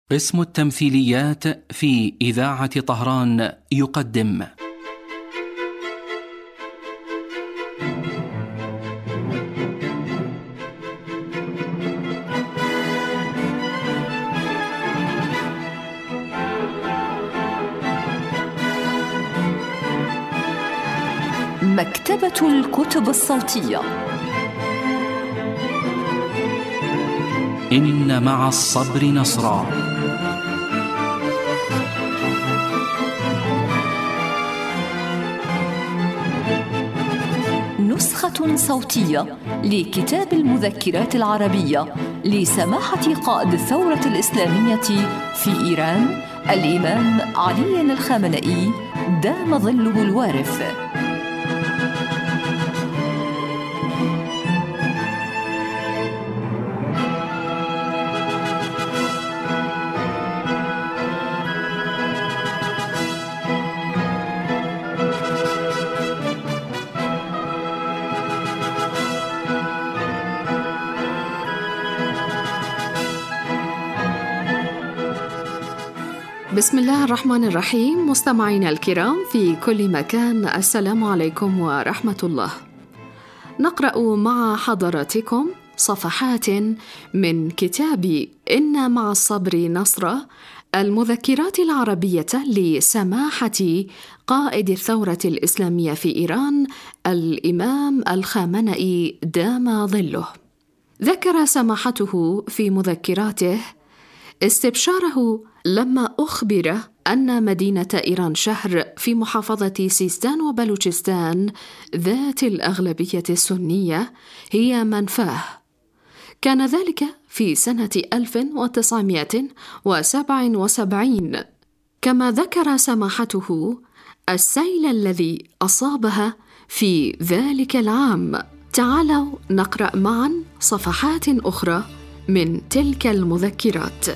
قسم التمثيليات في إذاعة طهران يقدم مكتبة الكتب الصوتية. إن مع الصبر نصرا. نسخة صوتية لكتاب المذكرات العربية لسماحة قائد الثورة الإسلامية في إيران الإمام علي الخامنئي دام ظله الوارث. بسم الله الرحمن الرحيم. مستمعينا الكرام في كل مكان، السلام عليكم ورحمة الله. نقرأ مع حضراتكم صفحات من كتاب إن مع الصبر نصرا، المذكرات العربية لسماحة قائد الثورة الإسلامية في إيران الإمام الخامنئي دام ظله. ذكر سماحته في مذكراته استبشاره لما أخبر أن مدينة إيران شهر في محافظة سيستان وبلوچستان ذات الأغلبية السنية هي منفاه. كان ذلك في سنة 1977. كما ذكر سماحته السيل الذي أصابها في ذلك العام. تعالوا نقرأ معا صفحات أخرى من تلك المذكرات.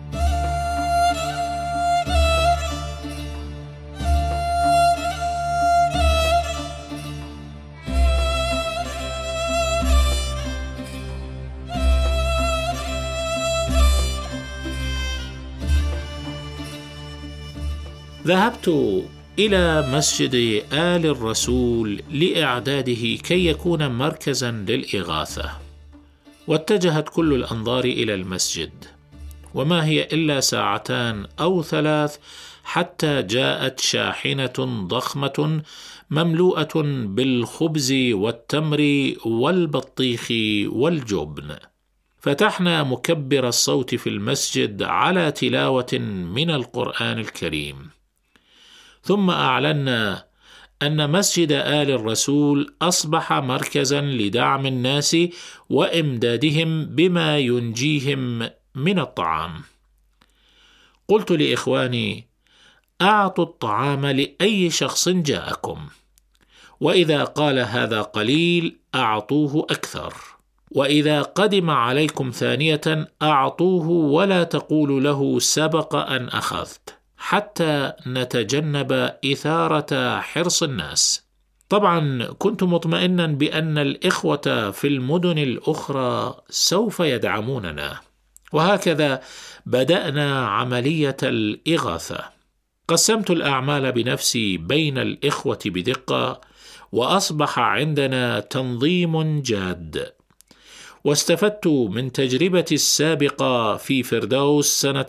ذهبت إلى مسجد آل الرسول لإعداده كي يكون مركزا للإغاثة، واتجهت كل الأنظار إلى المسجد، وما هي إلا ساعتان أو 3 حتى جاءت شاحنة ضخمة مملوءة بالخبز والتمر والبطيخ والجبن. فتحنا مكبر الصوت في المسجد على تلاوة من القرآن الكريم، ثم أعلنا أن مسجد آل الرسول أصبح مركزا لدعم الناس وإمدادهم بما ينجيهم من الطعام. قلت لإخواني: أعطوا الطعام لأي شخص جاءكم، وإذا قال هذا قليل أعطوه أكثر، وإذا قدم عليكم ثانية أعطوه ولا تقولوا له سبق أن أخذت، حتى نتجنب إثارة حرص الناس. طبعا كنت مطمئنا بأن الإخوة في المدن الأخرى سوف يدعموننا، وهكذا بدأنا عملية الإغاثة. قسمت الأعمال بنفسي بين الإخوة بدقة، وأصبح عندنا تنظيم جاد. واستفدت من تجربتي السابقة في فردوس سنة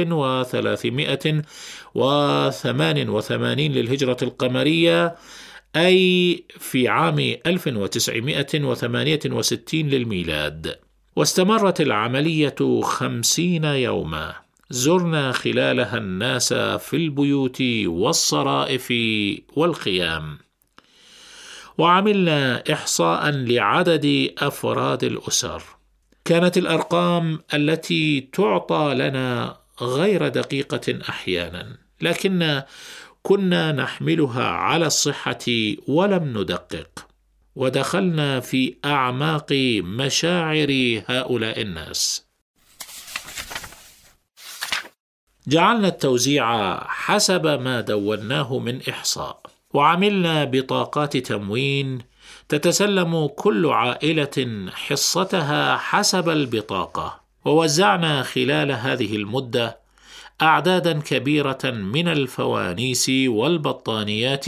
1388 للهجرة القمرية، أي في عام 1968 للميلاد. واستمرت العملية 50 يوما، زرنا خلالها الناس في البيوت والصرائف والخيام، وعملنا إحصاء لعدد أفراد الأسر. كانت الأرقام التي تعطى لنا غير دقيقة أحيانا، لكن كنا نحملها على الصحة ولم ندقق، ودخلنا في أعماق مشاعر هؤلاء الناس. جعلنا التوزيع حسب ما دوناه من إحصاء، وعملنا بطاقات تموين تتسلم كل عائلة حصتها حسب البطاقة، ووزعنا خلال هذه المدة أعدادا كبيرة من الفوانيس والبطانيات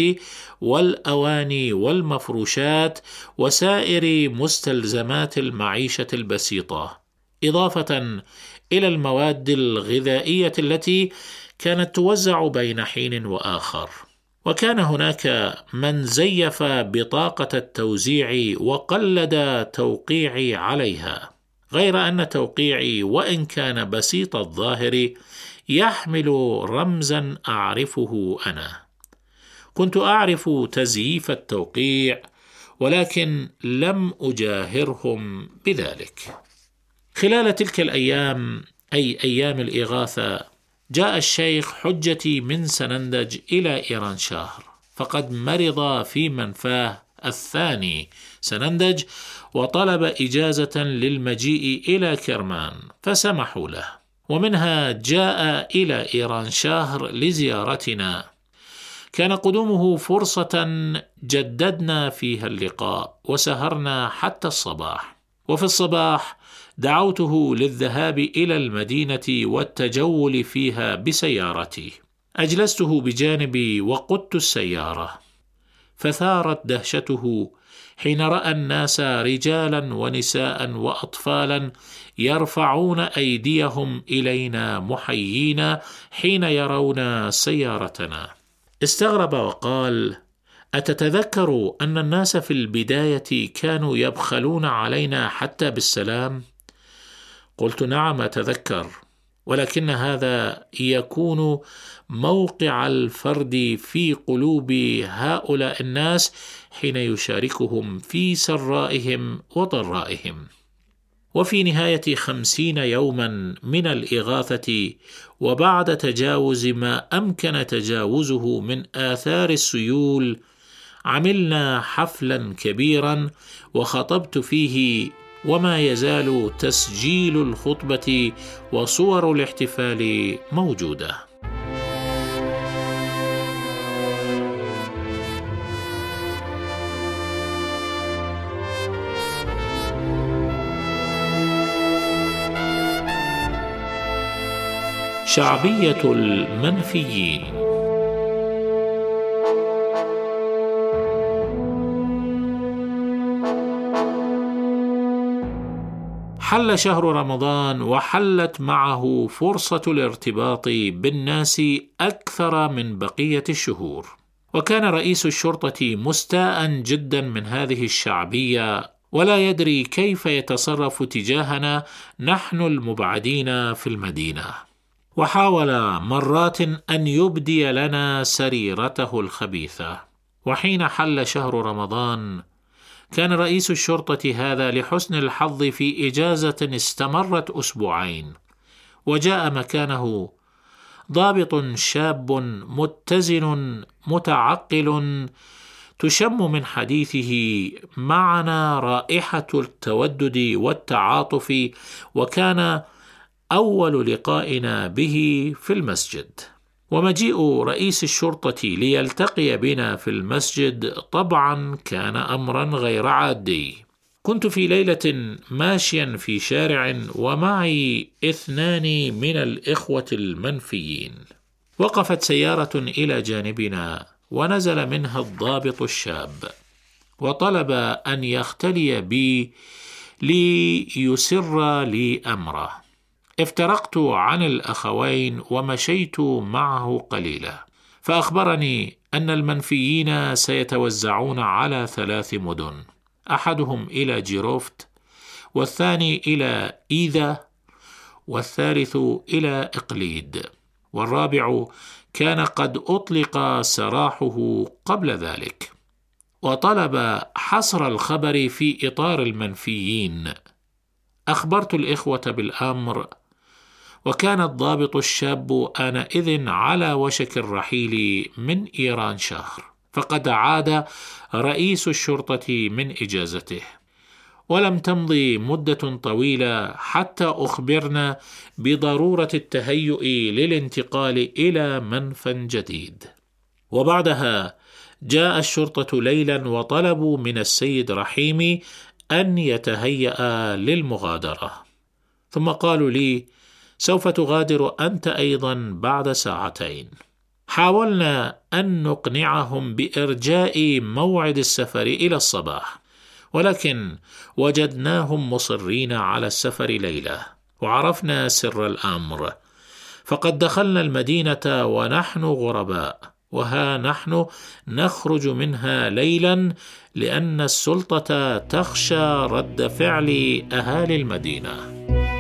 والأواني والمفروشات وسائر مستلزمات المعيشة البسيطة، إضافة إلى المواد الغذائية التي كانت توزع بين حين وآخر. وكان هناك من زيف بطاقة التوزيع وقلد توقيعي عليها، غير أن توقيعي وإن كان بسيط الظاهر يحمل رمزا أعرفه أنا. كنت أعرف تزييف التوقيع، ولكن لم أجاهرهم بذلك. خلال تلك الأيام، أي أيام الإغاثة، جاء الشيخ حجتي من سنندج إلى إيرانشاهر، فقد مرض في منفاه الثاني سنندج، وطلب إجازة للمجيء إلى كرمان فسمحوا له، ومنها جاء إلى إيرانشاهر لزيارتنا. كان قدومه فرصة جددنا فيها اللقاء، وسهرنا حتى الصباح. وفي الصباح دعوته للذهاب إلى المدينة والتجول فيها بسيارتي. أجلسته بجانبي وقدت السيارة، فثارت دهشته حين رأى الناس رجالا ونساء وأطفالا يرفعون أيديهم إلينا محيين حين يرون سيارتنا. استغرب وقال: أتتذكر أن الناس في البداية كانوا يبخلون علينا حتى بالسلام؟ قلت: نعم أتذكر، ولكن هذا يكون موقع الفرد في قلوب هؤلاء الناس حين يشاركهم في سرائهم وضرائهم. وفي نهاية 50 يوما من الإغاثة، وبعد تجاوز ما أمكن تجاوزه من آثار السيول، عملنا حفلا كبيرا وخطبت فيه، وما يزال تسجيل الخطبة وصور الاحتفال موجودة. شعبية المنفيين. حل شهر رمضان، وحلت معه فرصة الارتباط بالناس أكثر من بقية الشهور، وكان رئيس الشرطة مستاء جدا من هذه الشعبية، ولا يدري كيف يتصرف تجاهنا نحن المبعدين في المدينة. وحاول مرات أن يبدي لنا سريرته الخبيثة. وحين حل شهر رمضان، كان رئيس الشرطة هذا لحسن الحظ في إجازة استمرت أسبوعين، وجاء مكانه ضابط شاب متزن متعقل، تشم من حديثه معنا رائحة التودد والتعاطف، وكان أول لقائنا به في المسجد. ومجيء رئيس الشرطة ليلتقي بنا في المسجد طبعا كان أمرا غير عادي. كنت في ليلة ماشيا في شارع ومعي 2 من الإخوة المنفيين. وقفت سيارة إلى جانبنا، ونزل منها الضابط الشاب، وطلب أن يختلي بي ليسر لي أمره. افترقت عن الأخوين ومشيت معه قليلا، فأخبرني أن المنفيين سيتوزعون على 3 مدن، أحدهم إلى جيروفت، والثاني إلى إيذا، والثالث إلى إقليد، والرابع كان قد أطلق سراحه قبل ذلك. وطلب حصر الخبر في إطار المنفيين. أخبرت الإخوة بالأمر، وكان الضابط الشاب آنئذ على وشك الرحيل من إيرانشاهر، فقد عاد رئيس الشرطة من إجازته. ولم تمضي مدة طويلة حتى أخبرنا بضرورة التهيؤ للانتقال إلى منفى جديد. وبعدها جاء الشرطة ليلا وطلبوا من السيد رحيمي أن يتهيأ للمغادرة، ثم قالوا لي: سوف تغادر أنت أيضا بعد ساعتين. حاولنا أن نقنعهم بإرجاء موعد السفر إلى الصباح، كن وجدناهم مصرين على السفر ليلة، وعرفنا سر الأمر، فقد دخلنا المدينة ونحن غرباء، وها نحن نخرج منها ليلا لأن السلطة تخشى رد فعل أهالي المدينة.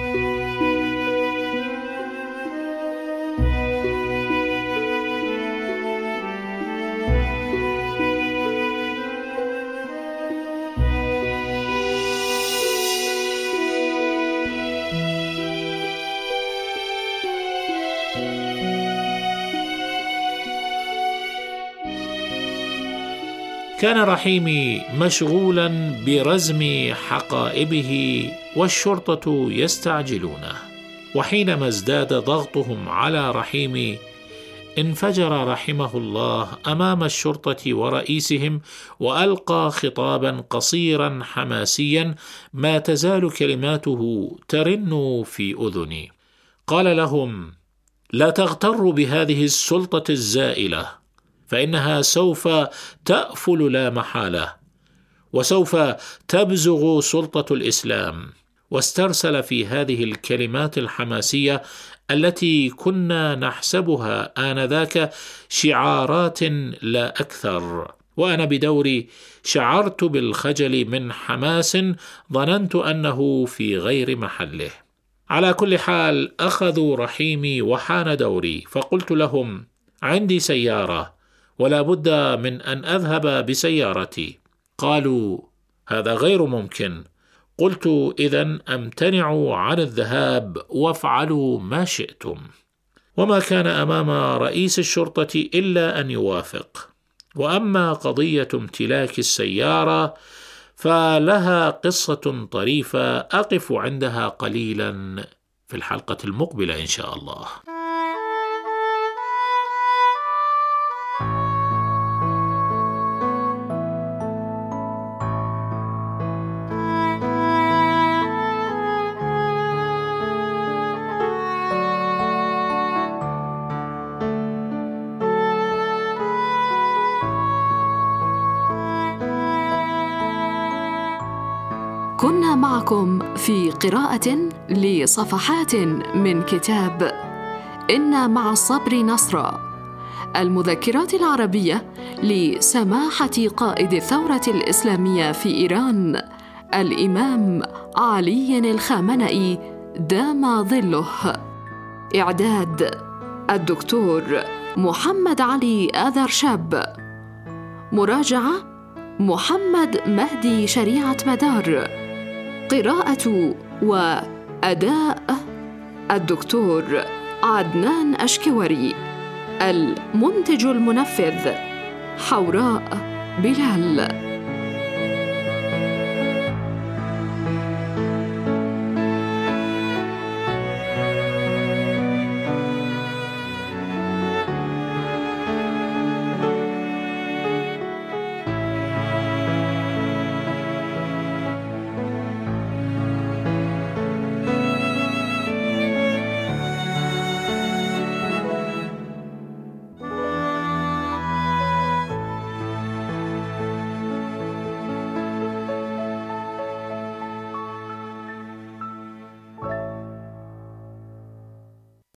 كان رحيمي مشغولا برزم حقائبه والشرطة يستعجلونه، وحينما ازداد ضغطهم على رحيمي انفجر رحمه الله أمام الشرطة ورئيسهم، وألقى خطابا قصيرا حماسيا ما تزال كلماته ترن في أذني. قال لهم: لا تغتروا بهذه السلطة الزائلة، فإنها سوف تأفل لا محالة، وسوف تبزغ سلطة الإسلام. واسترسل في هذه الكلمات الحماسية التي كنا نحسبها آنذاك شعارات لا أكثر، وأنا بدوري شعرت بالخجل من حماس ظننت أنه في غير محله. على كل حال أخذوا رحيمي وحان دوري، فقلت لهم: عندي سيارة ولا بد من أن أذهب بسيارتي. قالوا: هذا غير ممكن. قلت: إذن أمتنع عن الذهاب وافعلوا ما شئتم. وما كان أمام رئيس الشرطة إلا أن يوافق. وأما قضية امتلاك السيارة فلها قصة طريفة أقف عندها قليلا في الحلقة المقبلة إن شاء الله. كنا معكم في قراءة لصفحات من كتاب إن مع الصبر نصرا، المذكرات العربية لسماحة قائد الثورة الإسلامية في إيران الإمام علي الخامنئي دام ظله. إعداد الدكتور محمد علي آذرشاب، مراجعة محمد مهدي شريعة مدار، قراءة وأداء الدكتور عدنان أشكوري، المنتج المنفذ حوراء بلال.